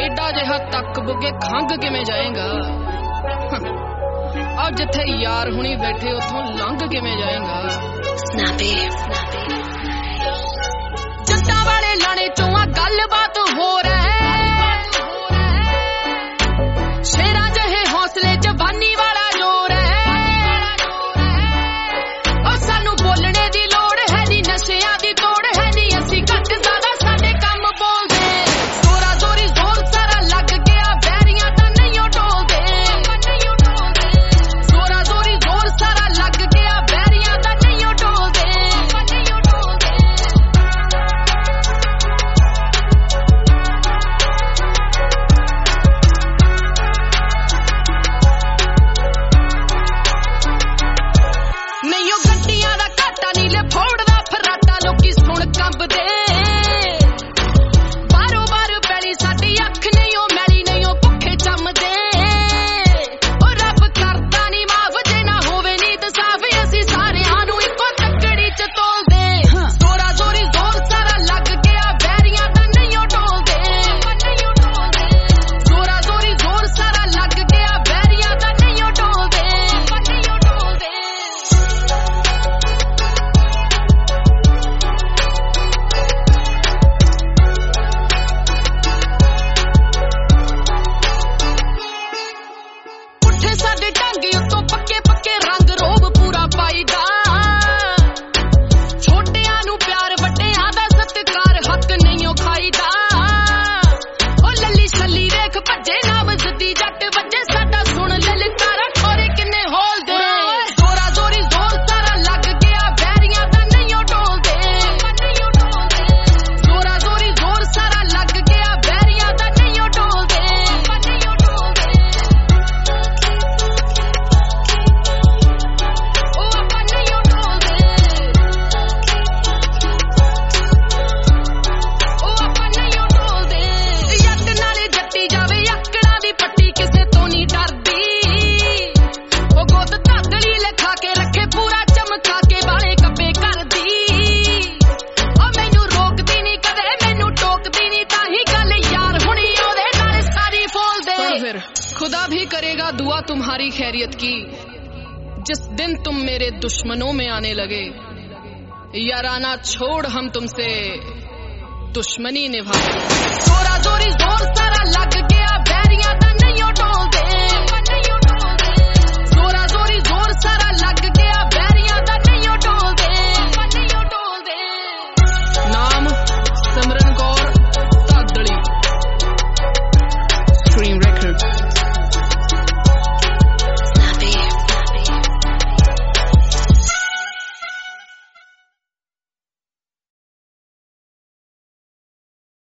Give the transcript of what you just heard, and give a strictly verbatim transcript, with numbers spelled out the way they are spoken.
एडा जिहा तक बुगे खंग किवें जाएगा और जिथे यार हुणी बैठे उथों लंघ किवें जाएगा स्नैपी जट्टां वाले लाणे चों आ गलबात हो रहा शेरा जहे हौसले जवानी वाला जोर है और सानू बोलने दी लोड़ है नी नशियां दी तोड़ है नी असी घट ज्यादा साडे काम बोलदे जोरा जोरी जोर सारा लग गया बैरियां तां नहीं टोलदे जोरा जोरी जोर सारा लग गया बैरियां तां नहीं टोलदे नहीं ओ गड्डियां दा घाटा नीले फोड़दा फराटा लोकी सुण कंबदे बारो बार पैली साडी अख नहीं ओ मैली नहीं ओ भुखे चमदे ओ रब करदा नी माफ जे ना होवे नीत साफ असी सारियां नू इक्को तकड़ी च तोलदे जोरा जोरी जोर सारा लग गया बैरियां तां नहीं टोलदे जोरा जोरी जोर सारा लग गया बैरियां तां नहीं टोलदे पुट्ठे साडे ढंग उत्तों पक्के पक्के रंग रोब पूरा पाईदा छोटियां नू प्यार वड्डियां दा सत्कार हक नहीं ओ खाईदा ओ लल्ली छल्ली देख भज्जे नाम जद्दी जट वज्जे साडा सुन ललकारा ठोरे किन्ने होल दे जोरा जोरी जोर सारा लग गया बैरियां तां नहीं टोलदे जोरा जोरी जोर सारा लग गया बैरियां तां नहीं टोलदे ओ आपां नहीं टोलदे ओ आपां नहीं टोलदे जट नाले जट्टी जावे अकड़ां दी पट्टी किसे तो नहीं डरदी ओ गोद धागली लिखा के रखे पूरा चमका के वाले कब्बे करदी ओ मैनू रोकदी नहीं कदे मैनू टोकदी नहीं ताही गल यार हुणी ओदे नाल सारी फोलदे फिर खुदा भी करेगा दुआ तुम्हारी खैरियत की जिस दिन तुम मेरे दुश्मनों में आने लगे याराना छोड़ हम तुमसे दुश्मनी निभाएंगे जोरा जोरी